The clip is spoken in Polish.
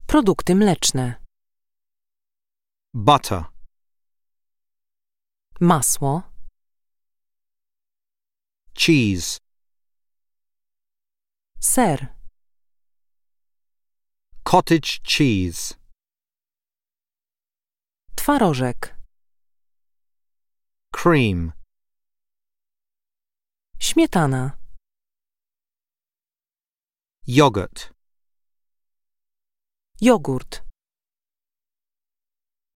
Produkty mleczne. Butter. Masło. Cheese. Ser. Cottage cheese. Twarożek. Cream. Śmietana. Yogurt. Jogurt.